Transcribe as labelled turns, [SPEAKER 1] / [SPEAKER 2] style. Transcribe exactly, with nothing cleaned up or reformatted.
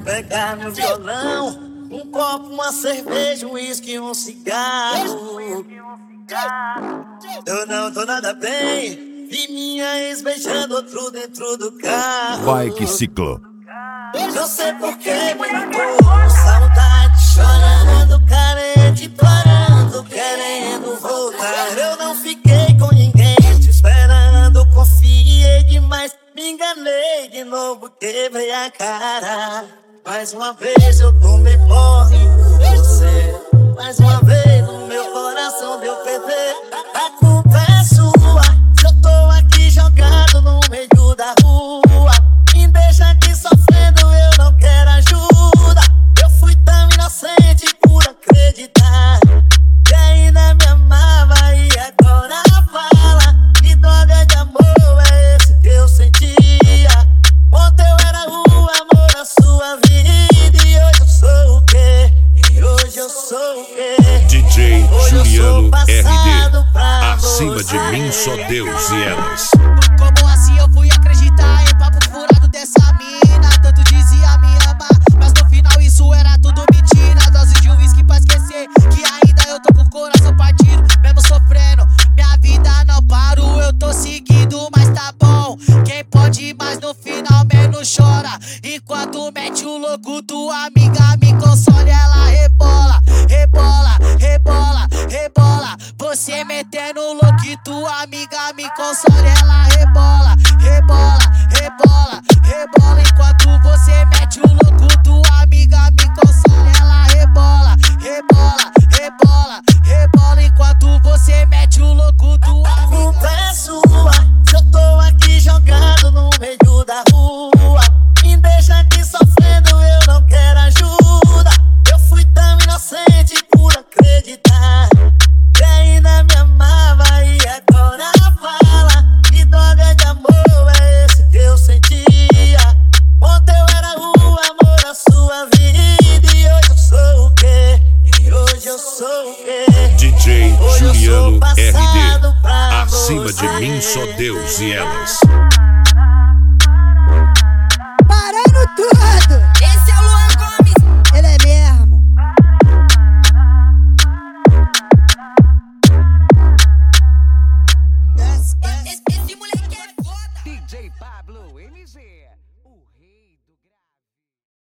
[SPEAKER 1] pegar no violão. Um copo, uma cerveja, um uísque, um cigarro. Eu não tô nada bem. Vi minha ex beijando outro dentro do carro.
[SPEAKER 2] Bike Ciclo.
[SPEAKER 1] Não sei porquê, mas eu tô com saudade. Chorando, carente, parando, querendo voltar. Eu não fiquei com ninguém, te esperando. Confiei demais, me enganei de novo, quebrei a cara. Mais uma vez eu tomei porre por você. Mais uma vez o meu coração deu P T. A culpa é sua, eu tô aqui jogado no meio da rua. Me deixa aqui sofrendo, eu não quero ajuda. Eu fui tão inocente por acreditar que ainda me amava e agora fala. Que droga de amor é esse que eu sentia? Ontem eu era o amor da sua vida e hoje eu sou o quê? E hoje eu sou o quê?
[SPEAKER 2] D J Juliano R D.
[SPEAKER 1] pra
[SPEAKER 2] Acima
[SPEAKER 1] você.
[SPEAKER 2] de mim só Deus e elas.
[SPEAKER 3] Como assim eu fui acreditar em papo furado dessa mina? Tanto dizia me amar, mas no final isso era tudo mentira. Dose de uísque pra esquecer que ainda eu tô com o coração partido. Mesmo sofrendo, minha vida não parou, eu tô seguindo, mas tá bom. Quem pode mais no final menos chora. Enquanto mete o louco, tua amiga me consola. Ela rebola, rebola, rebola, rebola. Você metendo louco e tua amiga me consola. Ela rebola, rebola, rebola, rebola. Enquanto você mete o louco, tua amiga me consola. Ela rebola, rebola, rebola, rebola. Enquanto você mete o louco, tua
[SPEAKER 1] A
[SPEAKER 3] amiga.
[SPEAKER 1] culpa é sua, eu tô aqui jogado no meio da rua. Me deixa aqui sofrendo, eu não quero ajuda. Eu fui tão inocente por acreditar que ainda me amava e agora fala. Que droga de amor é esse que eu sentia? Ontem eu era o amor da sua vida e hoje eu sou o quê? E hoje eu sou o quê?
[SPEAKER 2] D J
[SPEAKER 1] Hoje eu sou
[SPEAKER 2] Juliano R D.
[SPEAKER 1] passado pra
[SPEAKER 2] Acima de
[SPEAKER 1] você.
[SPEAKER 2] mim só Deus e elas.